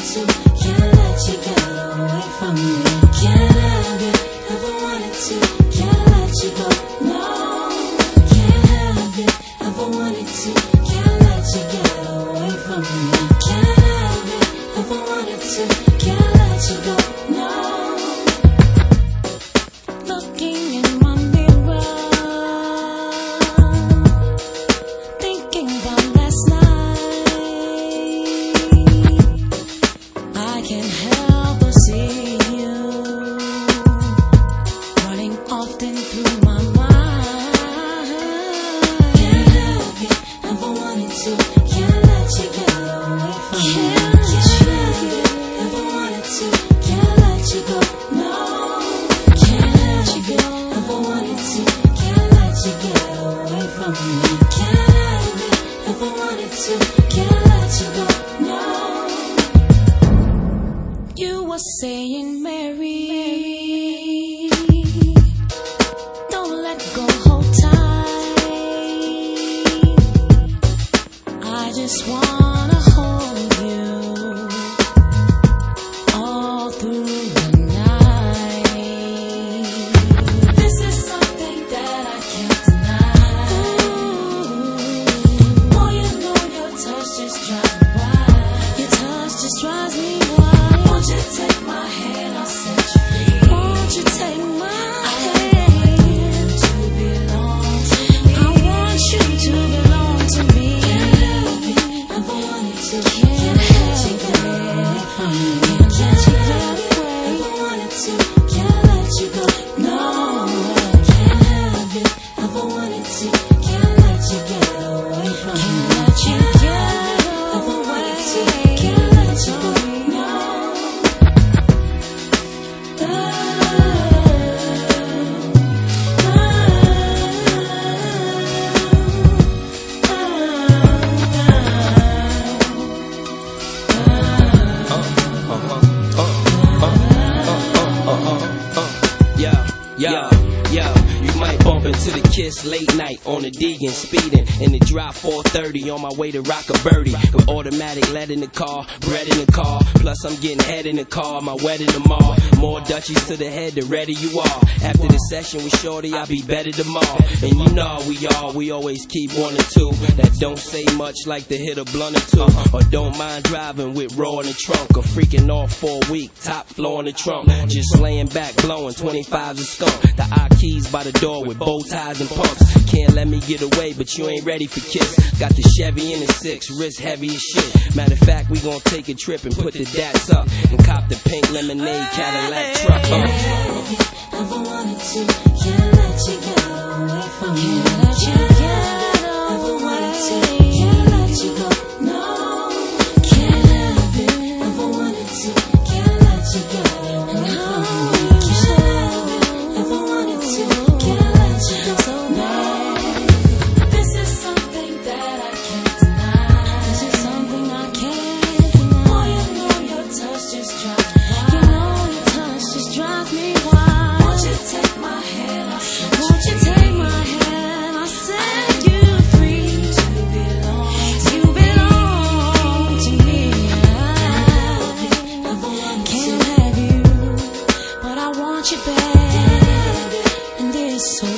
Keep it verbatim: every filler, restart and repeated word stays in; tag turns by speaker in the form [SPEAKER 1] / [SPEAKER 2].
[SPEAKER 1] to, can't let you get away from me. Can't have it, never wanted to, can't let you go. No, can't have it, never wanted to, can't let you get away from me. Can't have it, never wanted to, can't let you go. No. Looking in my mirror, thinking about last night, I can't help but see you running often through my mind. Can't have it, never wanted to, can't let you get away from me. Can't have it, never wanted to, can't let you go. No, can't let you go, never wanted to, can't let you get away from me. Can't have it, never wanted to, can't let you go. No. You were saying, Mary, don't let go, hold tight. I just wanna hold you all through the night. This is something that I can't deny. Boy, you know your touch just drives me wild. Your touch just drives me wild. Won't you take my hand, I'll set you free. Won't you take my hand to belong to me? I want you to belong to me. Can't have it, never wanted to, can't let you get away from me. Can't let you get away, never wanted to, can't let you go. No, can't have it, never wanted to, can't let you get away from me. Can't let you get never wanted to, can't let you go. No.
[SPEAKER 2] Yo, yo, yo, you might bump into the Kiss late night on the Deegan, speeding in the drop four thirty on my way to rock a birdie. With automatic lead in the car, bread in the car, plus I'm getting head in the car, my wedding tomorrow. More Dutchies to the head, the ready you are. After the session with Shorty, I'll be better tomorrow. And you know we all, we always keep one or two that don't say much, like to hit a blunt or two, or don't mind driving with raw in the trunk, or freaking off for a week, top floor in the trunk, just laying back blowing twenty-fives a skunk. The I keys by the door with bow ties and pumps. Can't let me get away, but you ain't ready for Kiss. Got the Chevy in the six, wrist heavy as shit. Matter of fact, we gon' take a trip and put the dats up and cop the pink lemonade Cadillac truck up.
[SPEAKER 1] Can't have it, never wanted to, can't let you get away from me. Can't let you get never wanted to, can't let you go. No, can't have it, never wanted to, can't let you get away from me. Can't have it, never wanted to, can't let you go. So bad. This is something that I can't deny. This is something I can't deny. Boy, you know your touch just drives me wild. You know your touch just drives me wild. Won't you take my hand, I'll set you Won't you take my hand, I'll set you free. To belong, you belong to me. I can't have you, but I want you back, and it's so